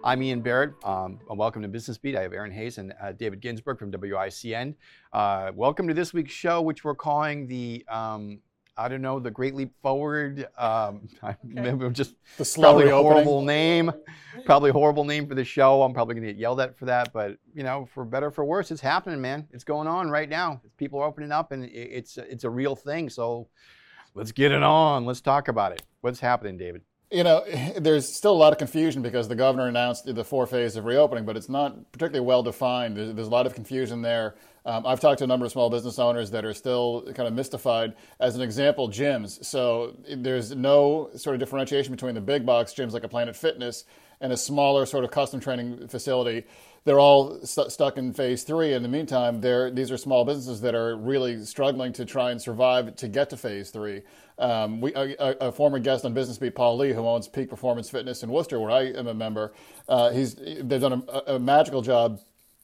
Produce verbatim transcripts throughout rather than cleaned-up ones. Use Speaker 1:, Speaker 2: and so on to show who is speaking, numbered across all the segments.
Speaker 1: I'm Ian Barrett. Um, welcome to Business Beat. I have Aaron Hayes and uh, David Ginsburg from W I C N. Uh, welcome to this week's show, which we're calling the, um, I don't know, the Great Leap Forward. Um, I remember just
Speaker 2: the slow
Speaker 1: probably
Speaker 2: reopening.
Speaker 1: horrible name, probably horrible name for the show. I'm probably going to get yelled at for that, but you know, for better or for worse, it's happening, man. It's going on right now. People are opening up, and it's it's a real thing. So let's get it on. Let's talk about it. What's happening, David?
Speaker 2: You know, there's still a lot of confusion because the governor announced the four phases of reopening, but it's not particularly well defined. There's, there's a lot of confusion there. Um, I've talked to a number of small business owners that are still kind of mystified. As an example, gyms. So there's no sort of differentiation between the big box gyms like a Planet Fitness and a smaller sort of custom training facility. They're all st- stuck in phase three. In the meantime, they're, these are small businesses that are really struggling to try and survive to get to phase three. Um, we, a, a former guest on Business Beat, Paul Lee, who owns Peak Performance Fitness in Worcester, where I am a member, uh, he's they've done a, a magical job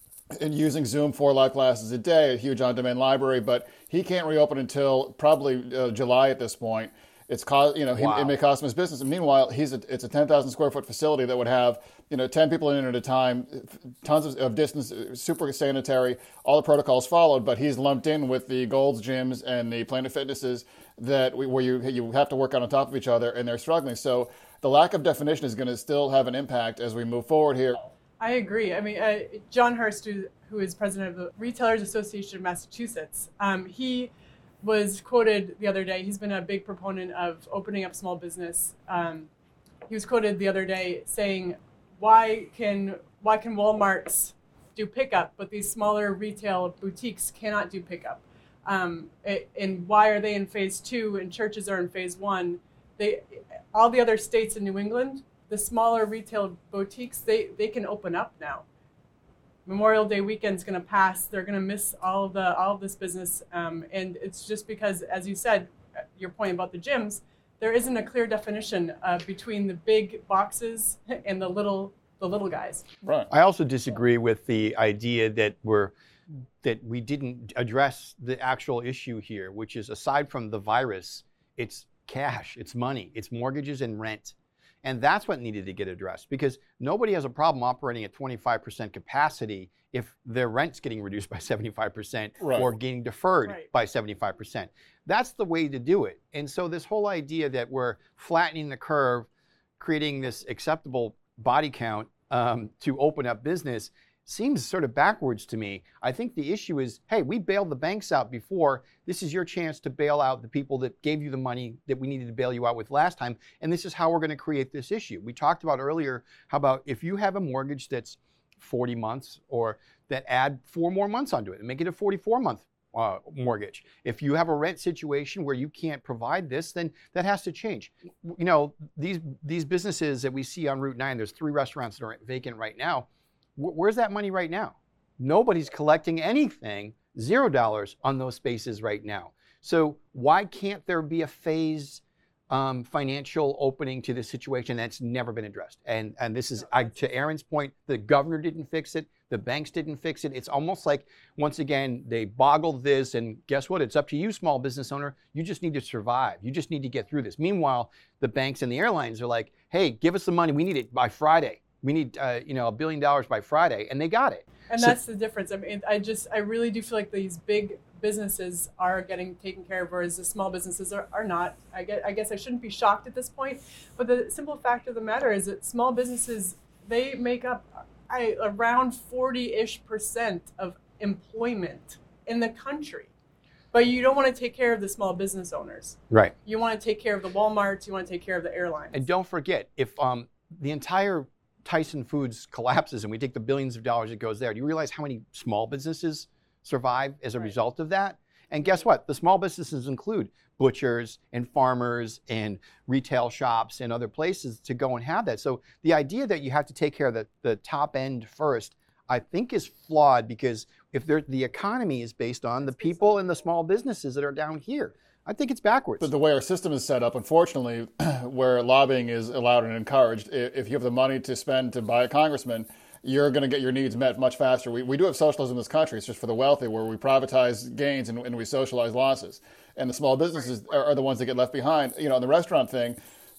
Speaker 2: in using Zoom four live classes a day, a huge on-demand library, but he can't reopen until probably uh, July at this point. It's cost, you know, he,
Speaker 1: Wow.
Speaker 2: It may cost him his business. And meanwhile, he's a, it's a ten thousand square foot facility that would have, you know, ten people in it at a time, tons of, of distance, super sanitary, all the protocols followed. But he's lumped in with the Gold's gyms and the Planet Fitnesses that we, where you you have to work on, on top of each other, and they're struggling. So the lack of definition is going to still have an impact as we move forward here.
Speaker 3: I agree. I mean, uh, John Hurst, who, who is president of the Retailers Association of Massachusetts, um, he was quoted the other day. He's been a big proponent of opening up small business. Um, he was quoted the other day saying, "Why can why can Walmarts do pickup, but these smaller retail boutiques cannot do pickup? Um, it, and why are they in phase two and churches are in phase one? They, all the other states in New England, the smaller retail boutiques, they they can open up now. Memorial Day weekend's going to pass. They're going to miss all of the all of this business, um, and it's just because, as you said, your point about the gyms, there isn't a clear definition uh, between the big boxes and the little the little guys.
Speaker 2: Right.
Speaker 1: I also disagree with the idea that we're that we didn't address the actual issue here, which is aside from the virus, it's cash, it's money, it's mortgages and rent. And that's what needed to get addressed, because nobody has a problem operating at twenty-five percent capacity if their rent's getting reduced by seventy-five percent
Speaker 2: Right.
Speaker 1: or getting deferred
Speaker 3: Right.
Speaker 1: by seventy-five percent. That's the way to do it. And so this whole idea that we're flattening the curve, creating this acceptable body count um, to open up business seems sort of backwards to me. I think the issue is, hey, we bailed the banks out before. This is your chance to bail out the people that gave you the money that we needed to bail you out with last time. And this is how we're going to create this issue. We talked about earlier, how about if you have a mortgage that's forty months, or that add four more months onto it and make it a forty-four month uh, mortgage. If you have a rent situation where you can't provide this, then that has to change. You know, these, these businesses that we see on Route nine, there's three restaurants that are vacant right now. Where's that money right now? Nobody's collecting anything, zero dollars on those spaces right now. So why can't there be a phased um, financial opening to this situation that's never been addressed? And and this is, I, to Aaron's point, the governor didn't fix it, the banks didn't fix it. It's almost like, once again, they boggled this, and guess what? It's up to you, small business owner. You just need to survive. You just need to get through this. Meanwhile, the banks and the airlines are like, hey, give us the money. We need it by Friday. We need, uh, you know, a billion dollars by Friday, and they got it.
Speaker 3: And
Speaker 1: So-
Speaker 3: that's the difference. I mean, I just, I really do feel like these big businesses are getting taken care of, whereas the small businesses are, are not. I guess, I guess I shouldn't be shocked at this point, but the simple fact of the matter is that small businesses, they make up I, around forty-ish percent of employment in the country. But you don't want to take care of the small business owners.
Speaker 1: Right.
Speaker 3: You want to take care of the Walmarts, you want to take care of the airlines.
Speaker 1: And don't forget, if um, the entire Tyson Foods collapses and we take the billions of dollars that goes there, do you realize how many small businesses survive as a
Speaker 3: Right.
Speaker 1: result of that? And guess what? The small businesses include butchers and farmers and retail shops and other places to go and have that. So the idea that you have to take care of the, the top end first, I think is flawed, because if there, the economy is based on the people and the small businesses that are down here, I think it's backwards.
Speaker 2: But the way our system is set up, unfortunately, where lobbying is allowed and encouraged, i- if you have the money to spend to buy a congressman, you're going to get your needs met much faster. We, we do have socialism in this country. It's just for the wealthy, where we privatize gains and, and we socialize losses. And the small businesses are, are the ones that get left behind. You know, in the restaurant thing,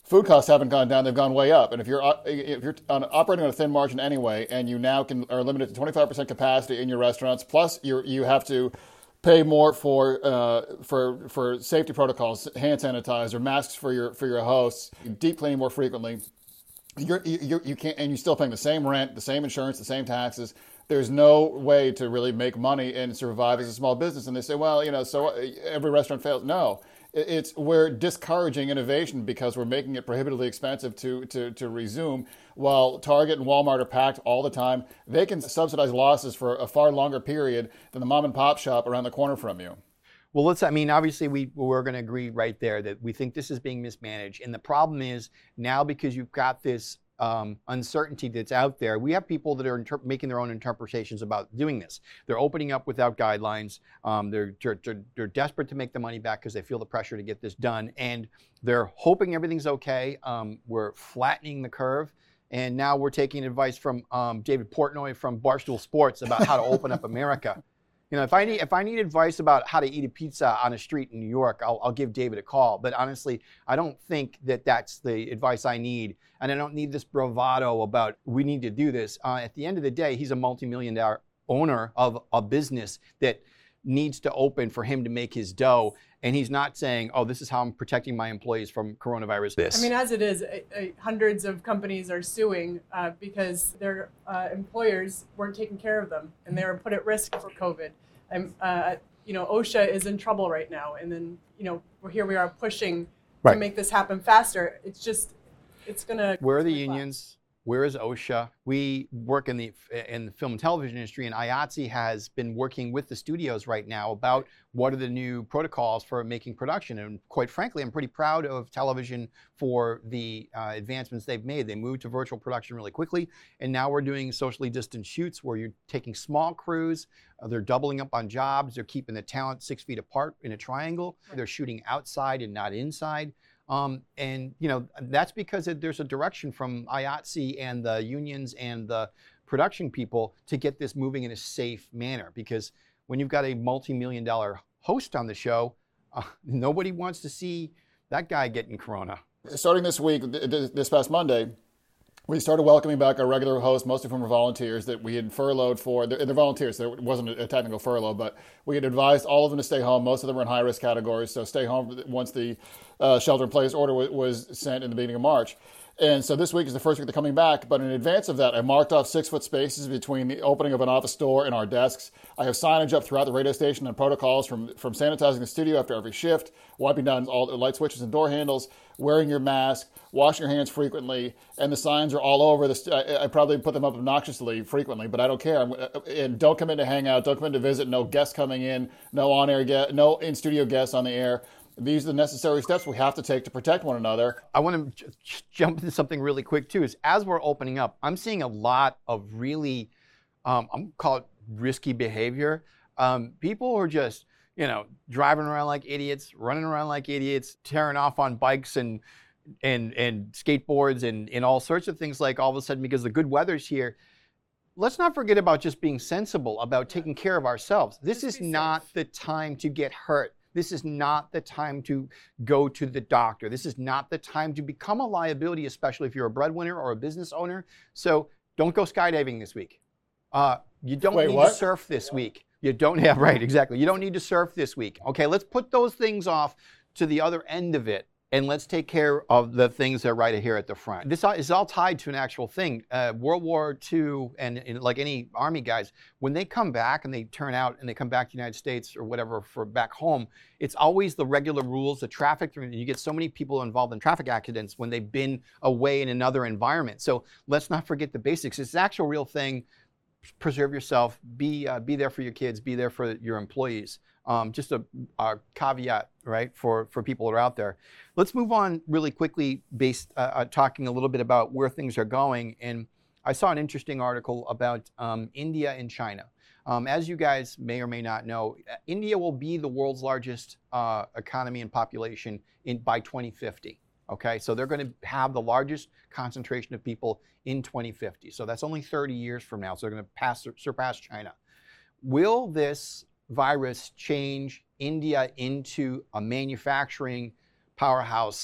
Speaker 2: food costs haven't gone down; they've gone way up. And if you're if you're on, operating on a thin margin anyway, and you now can are limited to twenty-five percent capacity in your restaurants, plus you you have to pay more for uh, for for safety protocols, hand sanitizer, masks for your for your hosts, deep cleaning more frequently. You're, you you can't, and you're still paying the same rent, the same insurance, the same taxes. There's no way to really make money and survive as a small business. And they say, well, you know, so every restaurant fails. No, it's we're discouraging innovation because we're making it prohibitively expensive to to to resume. While Target and Walmart are packed all the time, they can subsidize losses for a far longer period than the mom and pop shop around the corner from you.
Speaker 1: Well, let's, I mean, obviously we, we're going to agree right there that we think this is being mismanaged. And the problem is now, because you've got this um, uncertainty that's out there, we have people that are inter- making their own interpretations about doing this. They're opening up without guidelines. Um, they're, they're, they're desperate to make the money back because they feel the pressure to get this done. And they're hoping everything's okay. Um, we're flattening the curve. And now we're taking advice from um, David Portnoy from Barstool Sports about how to open up America. You know, if I need if I need advice about how to eat a pizza on a street in New York, I'll, I'll give David a call. But honestly, I don't think that that's the advice I need, and I don't need this bravado about we need to do this. Uh, at the end of the day, he's a multi-million dollar owner of a business that needs to open for him to make his dough, and he's not saying, "Oh, this is how I'm protecting my employees from coronavirus." This.
Speaker 3: I mean, as it is, uh, uh, hundreds of companies are suing uh, because their uh, employers weren't taking care of them, and they were put at risk for COVID. And uh, you know, OSHA is in trouble right now, and then you know, we're here we are pushing
Speaker 1: right.
Speaker 3: to make this happen faster. It's just, it's gonna.
Speaker 1: Where are the unions? Where is OSHA? We work in the in the film and television industry, and I A T S E has been working with the studios right now about what are the new protocols for making production. And quite frankly, I'm pretty proud of television for the uh, advancements they've made. They moved to virtual production really quickly, and now we're doing socially distant shoots where you're taking small crews. Uh, they're doubling up on jobs. They're keeping the talent six feet apart in a triangle. They're shooting outside and not inside. Um, and, you know, that's because it, there's a direction from I A T S E and the unions and the production people to get this moving in a safe manner. Because when you've got a multi-million dollar host on the show, uh, nobody wants to see that guy getting corona.
Speaker 2: Starting this week, this past Monday, we started welcoming back our regular hosts, most of whom were volunteers that we had furloughed for. They're, they're volunteers, so it wasn't a technical furlough, but we had advised all of them to stay home. Most of them were in high-risk categories, so stay home once the uh, shelter-in-place order w- was sent in the beginning of March. And so this week is the first week they're coming back, but in advance of that, I marked off six-foot spaces between the opening of an office door and our desks. I have signage up throughout the radio station and protocols from, from sanitizing the studio after every shift, wiping down all the light switches and door handles, wearing your mask, washing your hands frequently, and the signs are all over. The st- I, I probably put them up obnoxiously frequently, but I don't care. I'm, and don't come in to hang out, don't come in to visit, no guests coming in, no on-air guests, no in-studio guests on the air. These are the necessary steps we have to take to protect one another.
Speaker 1: I want to j- jump into something really quick, too, is as we're opening up, I'm seeing a lot of really, um, I'm going to call it risky behavior. Um, people are just, you know, driving around like idiots, running around like idiots, tearing off on bikes and and and skateboards and, and all sorts of things, like all of a sudden because the good weather's here. Let's not forget about just being sensible, about taking care of ourselves. This is not the time to get hurt. This is not the time to go to the doctor. This is not the time to become a liability, especially if you're a breadwinner or a business owner. So don't go skydiving this week. Uh, you don't
Speaker 2: Wait,
Speaker 1: need
Speaker 2: what?
Speaker 1: to surf this week. You don't have, right, exactly. You don't need to surf this week. Okay, let's put those things off to the other end of it. And let's take care of the things that are right here at the front. This is all tied to an actual thing. Uh, World War Two, and, and like any Army guys, when they come back and they turn out and they come back to the United States or whatever for back home, it's always the regular rules, the traffic. You get so many people involved in traffic accidents when they've been away in another environment. So let's not forget the basics. It's an actual real thing. Preserve yourself. Be uh, be there for your kids. Be there for your employees. Um, just a, a caveat, right, for, for people that are out there. Let's move on really quickly, based uh, uh, talking a little bit about where things are going. And I saw an interesting article about um, India and China. Um, as you guys may or may not know, India will be the world's largest uh, economy and population in by twenty fifty. Okay, so they're going to have the largest concentration of people in twenty fifty. So that's only thirty years from now. So they're going to pass surpass China. Will this virus change India into a manufacturing powerhouse?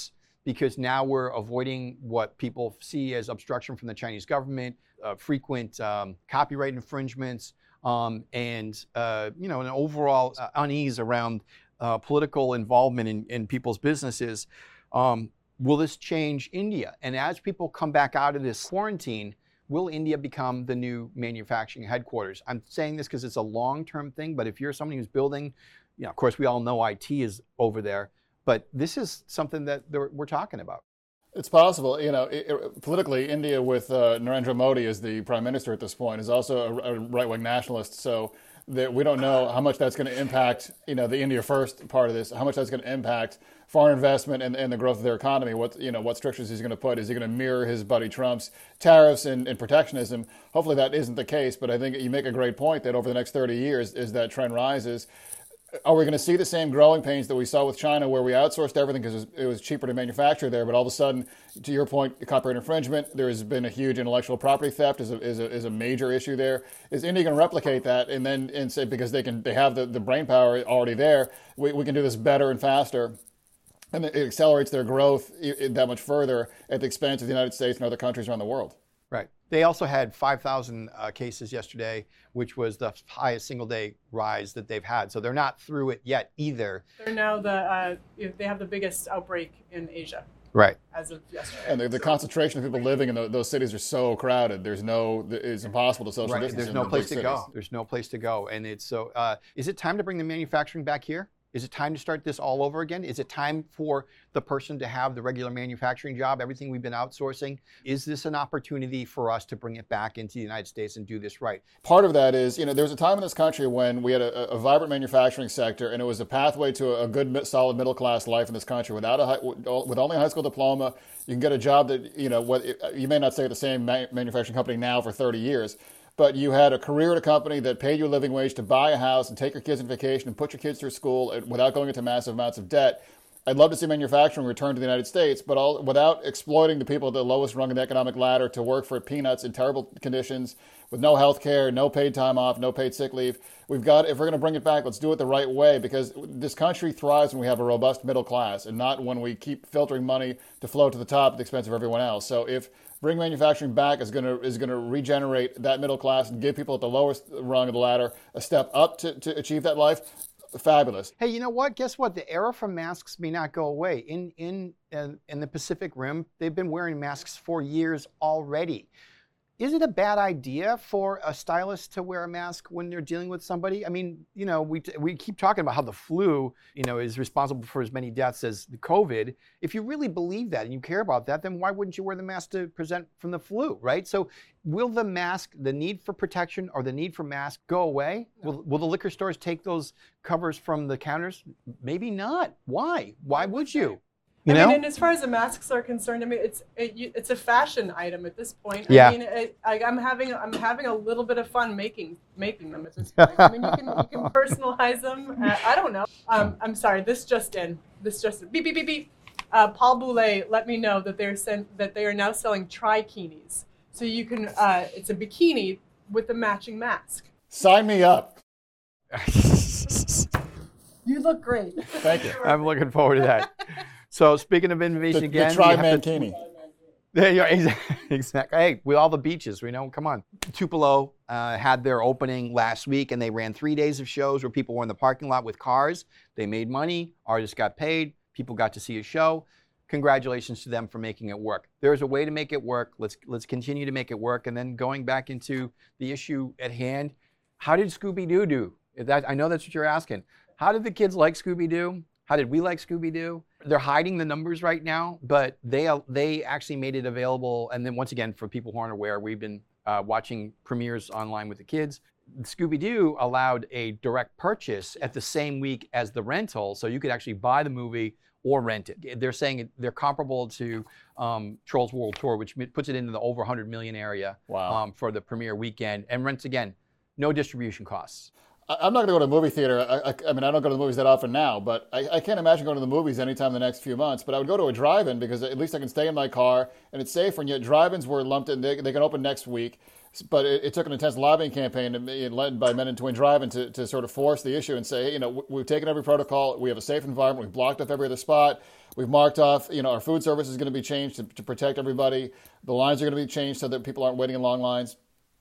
Speaker 1: because now we're avoiding what people see as obstruction from the Chinese government, uh, frequent um, copyright infringements, um, and uh, you know, an overall uh, unease around uh, political involvement in, in people's businesses. Um, will this change India? And as people come back out of this quarantine, will India become the new manufacturing headquarters? I'm saying this because it's a long-term thing, but if you're somebody who's building, you know, of course, we all know I T is over there, but this is something that we're talking about.
Speaker 2: It's possible. You know, it, it, politically, India with uh, Narendra Modi as the prime minister at this point is also a, a right-wing nationalist. So that we don't know how much that's going to impact, you know, the India first part of this, how much that's going to impact foreign investment and, and the growth of their economy. What, you know, what strictures he's going to put. Is he going to mirror his buddy Trump's tariffs and, and protectionism? Hopefully that isn't the case. But I think you make a great point that over the next thirty years, as that trend rises, are we going to see the same growing pains that we saw with China, where we outsourced everything because it was, it was cheaper to manufacture there, but all of a sudden, to your point, copyright infringement, there has been a huge intellectual property theft is a, is a, is a major issue there. Is India going to replicate that and then and say, because they can they have the, the brain power already there, we, we can do this better and faster, and it accelerates their growth that much further at the expense of the United States and other countries around the world?
Speaker 1: Right. They also had five thousand uh, cases yesterday, which was the highest single-day rise that they've had. So they're not through it yet either.
Speaker 3: They're now the uh, they have the biggest outbreak in Asia.
Speaker 1: Right.
Speaker 3: As of yesterday.
Speaker 2: And the, the concentration of people living in the, those cities are so crowded. There's no, it's impossible to social
Speaker 1: right.
Speaker 2: distance.
Speaker 1: There's no
Speaker 2: in
Speaker 1: place to
Speaker 2: cities.
Speaker 1: go. There's no place to go, and it's so. Uh, is it time to bring the manufacturing back here? Is it time to start this all over again? Is it time for the person to have the regular manufacturing job, everything we've been outsourcing? Is this an opportunity for us to bring it back into the United States and do this right?
Speaker 2: Part of that is, you know, there was a time in this country when we had a, a vibrant manufacturing sector, and it was a pathway to a good, solid middle-class life in this country. Without a high, with only a high school diploma, you can get a job that, you know, what you may not stay at the same manufacturing company now for thirty years. But you had a career at a company that paid you a living wage to buy a house and take your kids on vacation and put your kids through school without going into massive amounts of debt. I'd love to see manufacturing return to the United States, but all, without exploiting the people at the lowest rung of the economic ladder to work for peanuts in terrible conditions, with no health care, no paid time off, no paid sick leave. We've got, if we're going to bring it back, let's do it the right way, because this country thrives when we have a robust middle class and not when we keep filtering money to flow to the top at the expense of everyone else. So if bring manufacturing back is going to is going to regenerate that middle class and give people at the lowest rung of the ladder a step up to, to achieve that life, fabulous.
Speaker 1: Hey, you know what? Guess what? The era for masks may not go away. In in uh, in the Pacific Rim, they've been wearing masks for years already. Is it a bad idea for a stylist to wear a mask when they're dealing with somebody? I mean, you know, we we keep talking about how the flu, you know, is responsible for as many deaths as the COVID. If you really believe that and you care about that, then why wouldn't you wear the mask to present from the flu, right? So will the mask, the need for protection or the need for masks go away? No. Will, will the liquor stores take those covers from the counters? Maybe not. Why? Why would you? You
Speaker 3: I
Speaker 1: know?
Speaker 3: mean, and as far as the masks are concerned, I mean, it's it, it's a fashion item at this point.
Speaker 1: Yeah.
Speaker 3: I mean, it, I, I'm having I'm having a little bit of fun making making them at this point. I mean, you can you can personalize them. Uh, I don't know. Um, I'm sorry. This just in. This just in. Beep beep beep beep. Uh, Paul Boulay let me know that they're sent that they are now selling trikinis. So you can. Uh, it's a bikini with a matching mask.
Speaker 2: Sign me up.
Speaker 3: You look great.
Speaker 2: Thank you.
Speaker 1: I'm looking forward to that. So speaking of innovation
Speaker 2: the,
Speaker 1: again,
Speaker 2: the tri-mankini.
Speaker 1: There you are, exactly. Hey, with all the beaches, we know. Come on. Tupelo uh, had their opening last week, and they ran three days of shows where people were in the parking lot with cars. They made money. Artists got paid. People got to see a show. Congratulations to them for making it work. There's a way to make it work. Let's let's continue to make it work. And then going back into the issue at hand, how did Scooby-Doo do? That, I know that's what you're asking. How did the kids like Scooby-Doo? How did we like Scooby-Doo? They're hiding the numbers right now, but they they actually made it available. And then once again, for people who aren't aware, we've been uh, watching premieres online with the kids. Scooby-Doo allowed a direct purchase at the same week as the rental, so you could actually buy the movie or rent it. They're saying they're comparable to um, Trolls World Tour, which puts it into the over one hundred million area.
Speaker 2: Wow.
Speaker 1: um, for the premiere weekend. And once again, no distribution costs.
Speaker 2: I'm not going to go to a movie theater. I, I, I mean, I don't go to the movies that often now, but I, I can't imagine going to the movies anytime in the next few months. But I would go to a drive-in because at least I can stay in my car and it's safer. And yet drive-ins were lumped in. They, they can open next week. But it, it took an intense lobbying campaign led by Men in Twin Drive-In to, to sort of force the issue and say, hey, you know, we've taken every protocol. We have a safe environment. We've blocked off every other spot. We've marked off, you know, our food service is going to be changed to, to protect everybody. The lines are going to be changed so that people aren't waiting in long lines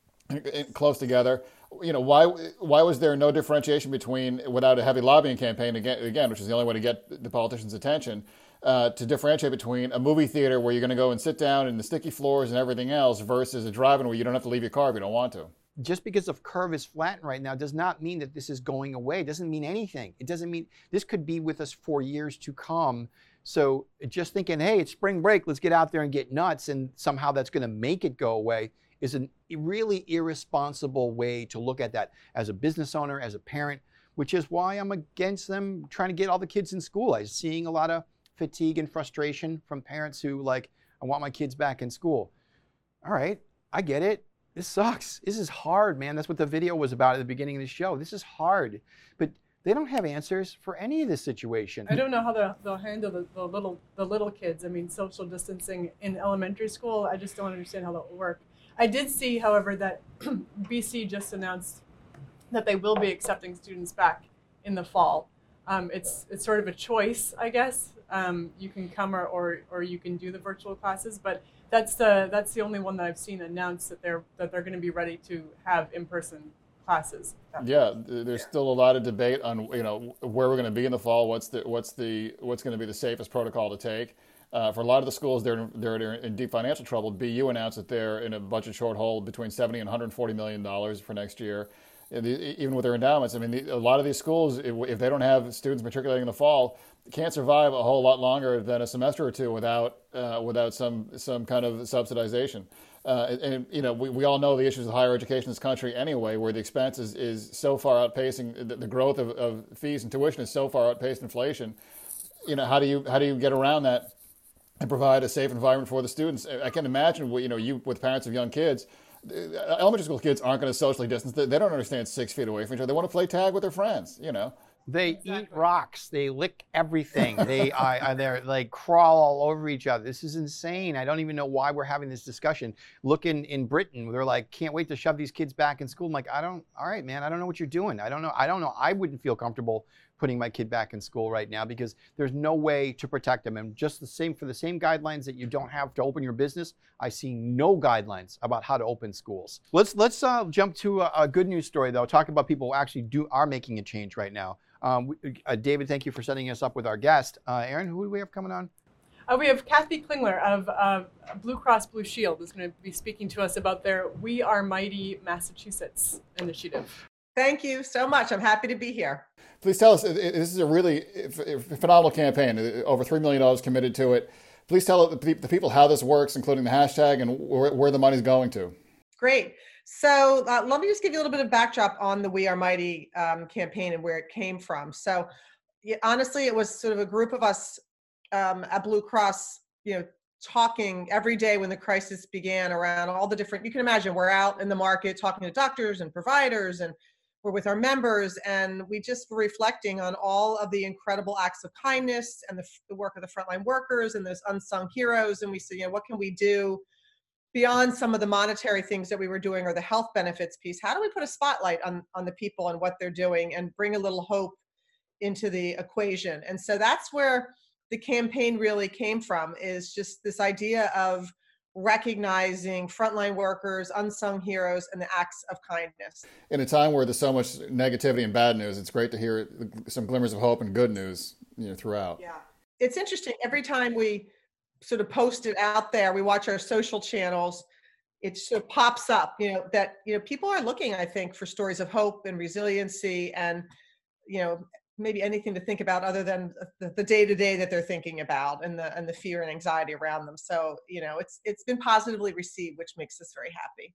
Speaker 2: close together. You know, why why was there no differentiation between, without a heavy lobbying campaign, again, again which is the only way to get the politicians' attention, uh, to differentiate between a movie theater where you're going to go and sit down in the sticky floors and everything else versus a drive-in where you don't have to leave your car if you don't want to?
Speaker 1: Just because the curve is flattened right now does not mean that this is going away. It doesn't mean anything. It doesn't mean this could be with us for years to come. So just thinking, hey, it's spring break, let's get out there and get nuts, and somehow that's going to make it go away, is a really irresponsible way to look at that as a business owner, as a parent, which is why I'm against them trying to get all the kids in school. I'm seeing a lot of fatigue and frustration from parents who like, I want my kids back in school. All right, I get it. This sucks. This is hard, man. That's what the video was about at the beginning of the show. This is hard, but they don't have answers for any of this situation.
Speaker 3: I don't know how they'll, they'll handle the, the little the little kids. I mean, social distancing in elementary school, I just don't understand how that will work. I did see, however, that B C just announced that they will be accepting students back in the fall. Um, it's it's sort of a choice, I guess. Um, you can come or, or or you can do the virtual classes, but that's the that's the only one that I've seen announce that they're that they're going to be ready to have in-person classes.
Speaker 2: Yeah, there's still a lot of debate on, you know, where we're going to be in the fall. What's the what's the what's going to be the safest protocol to take? Uh, for a lot of the schools, they're they're in deep financial trouble. B U announced that they're in a budget shortfall between seventy and one hundred forty million dollars for next year. Even with their endowments, I mean, a lot of these schools, if they don't have students matriculating in the fall, can't survive a whole lot longer than a semester or two without uh, without some some kind of subsidization. Uh, and, you know, we, we all know the issues of higher education in this country anyway, where the expense is, is so far outpacing, the, the growth of, of fees and tuition is so far outpaced inflation. You know, how do you how do you get around that and provide a safe environment for the students? I can imagine, you know, you with parents of young kids, elementary school kids aren't going to socially distance. They don't understand six feet away from each other. They want to play tag with their friends, you know.
Speaker 1: They
Speaker 3: Exactly.
Speaker 1: eat rocks. They lick everything. They uh, they're like crawl all over each other. This is insane. I don't even know why we're having this discussion. Look in, in Britain, they're like, can't wait to shove these kids back in school. I'm like, I don't. All right, man. I don't know what you're doing. I don't know. I don't know. I wouldn't feel comfortable putting my kid back in school right now because there's no way to protect them. And just the same for the same guidelines that you don't have to open your business, I see no guidelines about how to open schools. Let's let's uh, jump to a, a good news story though. Talk about people who actually do are making a change right now. Um, uh, David, thank you for setting us up with our guest. Uh, Aaron, who do we have coming on?
Speaker 3: Uh, we have Kathy Klingler of uh, Blue Cross Blue Shield who's going to be speaking to us about their We Are Mighty Massachusetts initiative.
Speaker 4: Thank you so much. I'm happy to be here.
Speaker 2: Please tell us, this is a really phenomenal campaign, over three million dollars committed to it. Please tell the people how this works, including the hashtag and where the money's going to.
Speaker 4: Great. So uh, let me just give you a little bit of backdrop on the We Are Mighty um, campaign and where it came from. So yeah, honestly, it was sort of a group of us um, at Blue Cross, you know, talking every day when the crisis began around all the different, you can imagine we're out in the market talking to doctors and providers, and we're with our members, and we just were reflecting on all of the incredible acts of kindness and the, the work of the frontline workers and those unsung heroes. And we said, you know, what can we do beyond some of the monetary things that we were doing or the health benefits piece? How do we put a spotlight on, on the people and what they're doing and bring a little hope into the equation? And so that's where the campaign really came from, is just this idea of recognizing frontline workers, unsung heroes, and the acts of kindness.
Speaker 2: In a time where there's so much negativity and bad news, it's great to hear some glimmers of hope and good news, you know, throughout.
Speaker 4: Yeah. It's interesting. Every time we sort of post it out there, we watch our social channels, it sort of pops up, you know, that, you know, people are looking, I think, for stories of hope and resiliency and, you know, maybe anything to think about other than the, the day-to-day that they're thinking about and the and the fear and anxiety around them. So, you know, it's it's been positively received, which makes us very happy.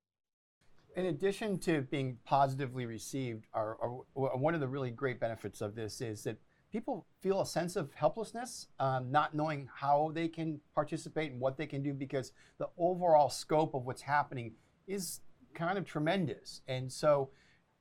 Speaker 1: In addition to being positively received, are, are, one of the really great benefits of this is that people feel a sense of helplessness, um, not knowing how they can participate and what they can do, because the overall scope of what's happening is kind of tremendous. And so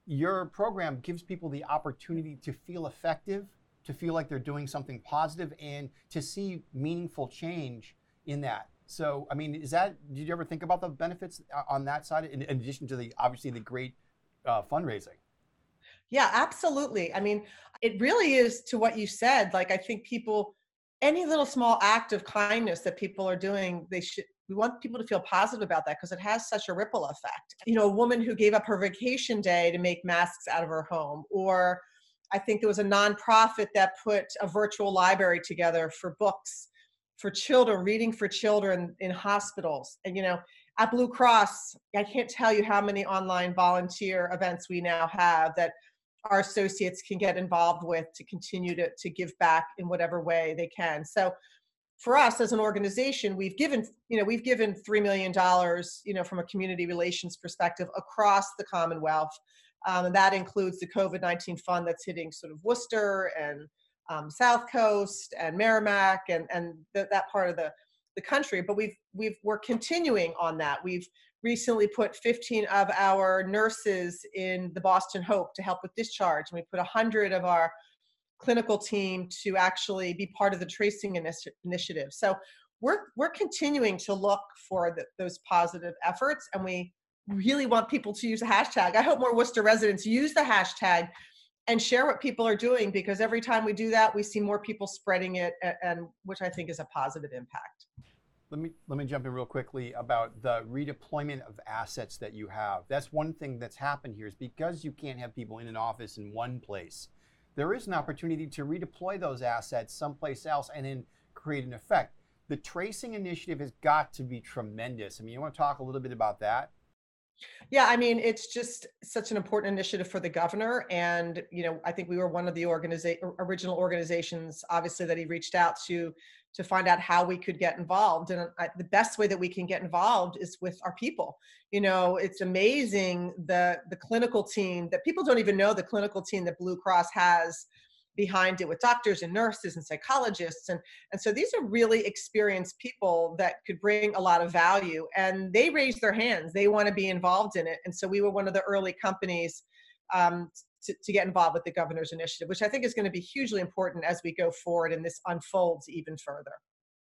Speaker 1: your program gives people the opportunity to feel effective, to feel like they're doing something positive, and to see meaningful change in that. So, I mean, is that, did you ever think about the benefits on that side, in, in addition to the, obviously, the great uh, fundraising?
Speaker 4: Yeah, absolutely. I mean, it really is to what you said. Like, I think people, any little small act of kindness that people are doing, they should, we want people to feel positive about that because it has such a ripple effect. You know, a woman who gave up her vacation day to make masks out of her home, or I think there was a nonprofit that put a virtual library together for books for children, reading for children in hospitals. And, you know, at Blue Cross, I can't tell you how many online volunteer events we now have that our associates can get involved with to continue to, to give back in whatever way they can. So for us as an organization, we've given, you know, we've given three million dollars, you know, from a community relations perspective across the Commonwealth. Um, and that includes the COVID nineteen fund that's hitting sort of Worcester and um, South Coast and Merrimack and, and th- that part of the, the country. But we've, we've, we're continuing on that. We've recently put fifteen of our nurses in the Boston Hope to help with discharge. And we put one hundred of our clinical team to actually be part of the tracing initi- initiative. So we're, we're continuing to look for the, those positive efforts. And we really want people to use the hashtag. I hope more Worcester residents use the hashtag and share what people are doing, because every time we do that, we see more people spreading it, and, and which I think is a positive impact.
Speaker 1: Let me let me jump in real quickly about the redeployment of assets that you have. That's one thing that's happened here, is because you can't have people in an office in one place, there is an opportunity to redeploy those assets someplace else and then create an effect. The tracing initiative has got to be tremendous. I mean, you want to talk a little bit about that?
Speaker 4: Yeah, I mean, it's just such an important initiative for the governor. And, you know, I think we were one of the organiza- original organizations, obviously, that he reached out to to find out how we could get involved. And I, the best way that we can get involved is with our people. You know, it's amazing the the clinical team that people don't even know, the clinical team that Blue Cross has behind it, with doctors and nurses and psychologists. And, and so these are really experienced people that could bring a lot of value, and they raised their hands. They want to be involved in it. And so we were one of the early companies um, to, to get involved with the governor's initiative, which I think is going to be hugely important as we go forward and this unfolds even further.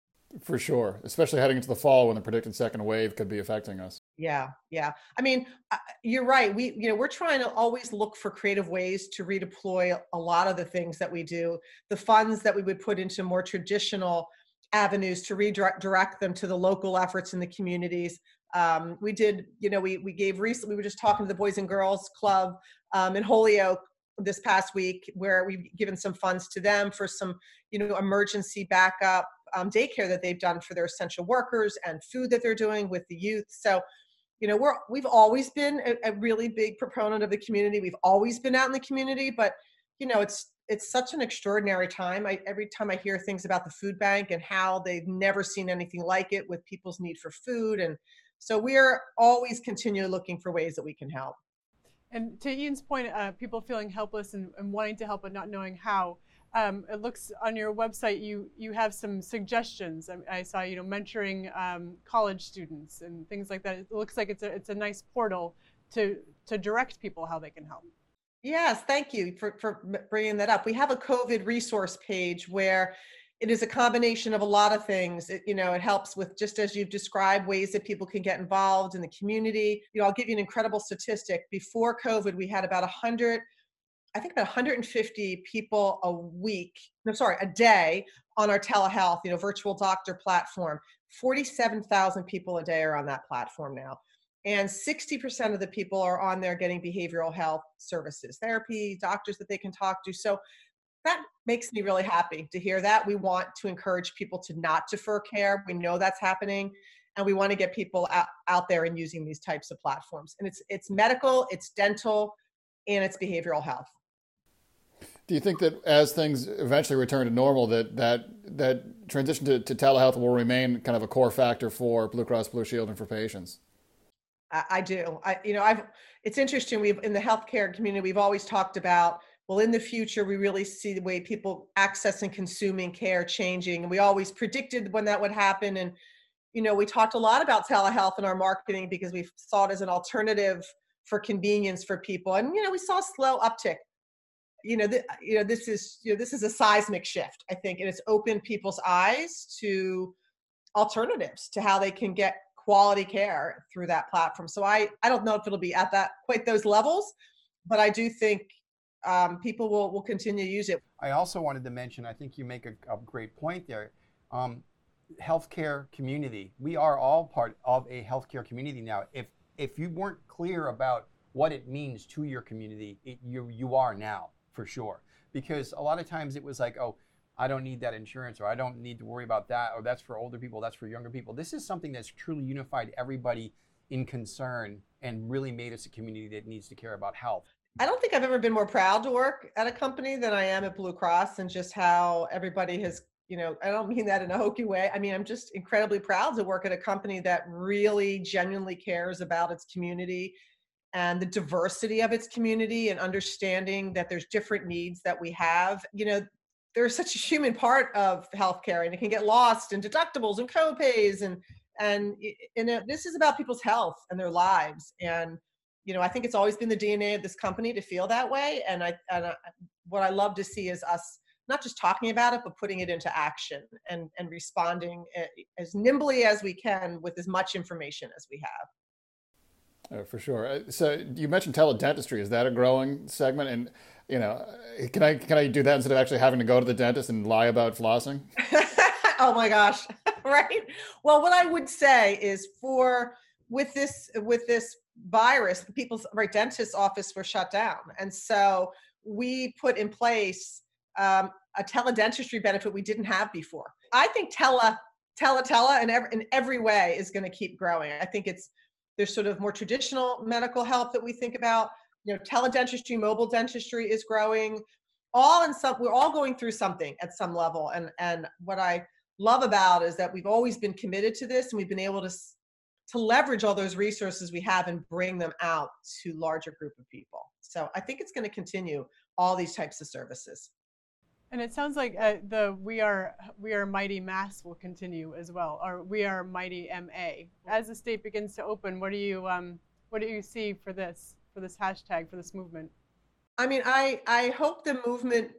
Speaker 2: For sure, especially heading into the fall when the predicted second wave could be affecting us.
Speaker 4: Yeah, yeah. I mean, you're right. We, you know, we're trying to always look for creative ways to redeploy a lot of the things that we do. The funds that we would put into more traditional avenues, to redirect direct them to the local efforts in the communities. Um, we did, you know, we we gave recently. We were just talking to the Boys and Girls Club um, in Holyoke this past week, where we've given some funds to them for some, you know, emergency backup um, daycare that they've done for their essential workers, and food that they're doing with the youth. So, you know, we're, we've always been a, a really big proponent of the community. We've always been out in the community, but, you know, it's, it's such an extraordinary time. I, every time I hear things about the food bank and how they've never seen anything like it with people's need for food. And so we're always continually looking for ways that we can help.
Speaker 3: And to Ian's point, uh, people feeling helpless and, and wanting to help but not knowing how. Um, it looks on your website, you you have some suggestions. I, I saw, you know, mentoring um, college students and things like that. It looks like it's a it's a nice portal to to direct people how they can help.
Speaker 4: Yes, thank you for, for bringing that up. We have a COVID resource page where it is a combination of a lot of things. It, you know, it helps with, just as you've described, ways that people can get involved in the community. You know, I'll give you an incredible statistic. Before COVID, we had about one hundred, I think about one hundred fifty people a week, no, sorry, a day on our telehealth, you know, virtual doctor platform. forty-seven thousand people a day are on that platform now. And sixty percent of the people are on there getting behavioral health services, therapy, doctors that they can talk to. So that makes me really happy to hear that. We want to encourage people to not defer care. We know that's happening. And we want to get people out, out there and using these types of platforms. And it's it's medical, it's dental, and it's behavioral health.
Speaker 2: Do you think that as things eventually return to normal, that that that transition to, to telehealth will remain kind of a core factor for Blue Cross Blue Shield and for patients?
Speaker 4: I, I do. I, you know, I've. It's interesting. We've in the healthcare community, we've always talked about, well, in the future, we really see the way people access and consuming care changing, and we always predicted when that would happen. And you know, we talked a lot about telehealth in our marketing because we saw it as an alternative for convenience for people. And, you know, we saw a slow uptick. You know, th- you know, this is, you know, this is a seismic shift, I think, and it's opened people's eyes to alternatives to how they can get quality care through that platform. So I, I don't know if it'll be at that quite those levels, but I do think um, people will, will continue to use it.
Speaker 1: I also wanted to mention, I think you make a, a great point there. Um, healthcare community. We are all part of a healthcare community now. If if you weren't clear about what it means to your community, it, you you are now for sure. Because a lot of times it was like, oh, I don't need that insurance, or I don't need to worry about that, or that's for older people, that's for younger people. This is something that's truly unified everybody in concern and really made us a community that needs to care about health.
Speaker 4: I don't think I've ever been more proud to work at a company than I am at Blue Cross, and just how everybody has, you know, I don't mean that in a hokey way. I mean, I'm just incredibly proud to work at a company that really genuinely cares about its community and the diversity of its community, and understanding that there's different needs that we have. You know, there's such a human part of healthcare, and it can get lost in deductibles and co-pays, and and and this is about people's health and their lives. And you know, I think it's always been the D N A of this company to feel that way. And I, and I, what I love to see is us not just talking about it, but putting it into action, and and responding as nimbly as we can with as much information as we have.
Speaker 2: Uh, for sure. Uh, so you mentioned teledentistry. Is that a growing segment? And you know, can I can I do that instead of actually having to go to the dentist and lie about flossing?
Speaker 4: Oh my gosh, right? Well, what I would say is, for with this with this virus, the people's right dentist's office were shut down, and so we put in place um, a teledentistry benefit we didn't have before. I think tele tele tele in every, in every way is going to keep growing. I think it's there's sort of more traditional medical health that we think about. You know, teledentistry, mobile dentistry is growing. All in some, we're all going through something at some level. And and what I love about is that we've always been committed to this, and we've been able to to leverage all those resources we have and bring them out to larger group of people. So I think it's going to continue, all these types of services.
Speaker 3: And it sounds like uh, the We Are We Are Mighty Mass will continue as well, or We Are Mighty M A. As the state begins to open, what do you um, what do you see for this for this hashtag, for this movement?
Speaker 4: I mean, I I hope the movement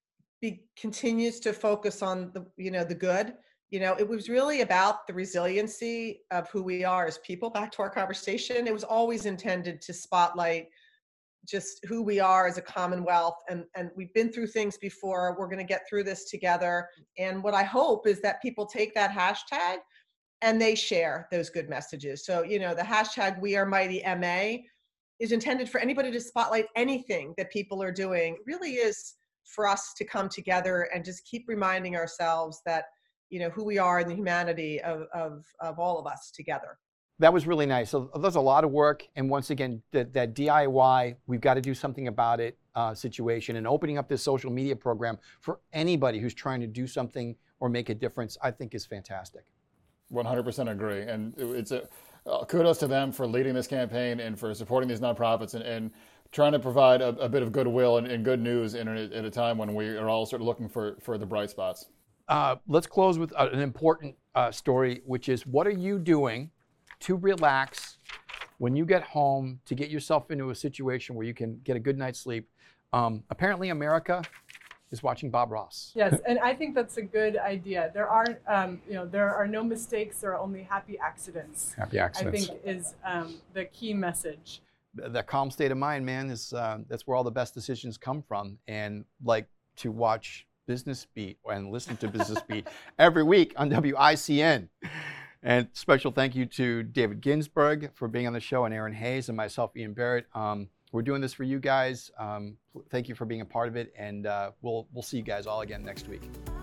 Speaker 4: be, continues to focus on the you know the good. You know, it was really about the resiliency of who we are as people. Back to our conversation, it was always intended to spotlight just who we are as a commonwealth, and and we've been through things before. We're going to get through this together. And what I hope is that people take that hashtag and they share those good messages. So, you know, the hashtag We Are Mighty M A is intended for anybody to spotlight anything that people are doing. It really is for us to come together and just keep reminding ourselves that, you know, who we are and the humanity of of, of all of us together.
Speaker 1: That was really nice. So there's a lot of work, and once again, that, that D I Y, we've got to do something about it uh, situation, and opening up this social media program for anybody who's trying to do something or make a difference, I think is fantastic.
Speaker 2: one hundred percent agree, and it's a uh, kudos to them for leading this campaign and for supporting these nonprofits, and, and trying to provide a, a bit of goodwill and, and good news in a, at a time when we are all sort of looking for, for the bright spots.
Speaker 1: Uh, let's close with an important uh, story, which is, what are you doing to relax when you get home, to get yourself into a situation where you can get a good night's sleep? Um, apparently America is watching Bob Ross.
Speaker 3: Yes, and I think that's a good idea. There aren't, um, you know, there are no mistakes, there are only happy accidents.
Speaker 1: Happy accidents.
Speaker 3: I think is um, the key message.
Speaker 1: That calm state of mind, man, is uh, that's where all the best decisions come from. And like to watch Business Beat and listen to Business Beat every week on W I C N. And special thank you to David Ginsburg for being on the show, and Aaron Hayes, and myself, Ian Barrett. Um, we're doing this for you guys. Um, thank you for being a part of it, and uh, we'll we'll see you guys all again next week.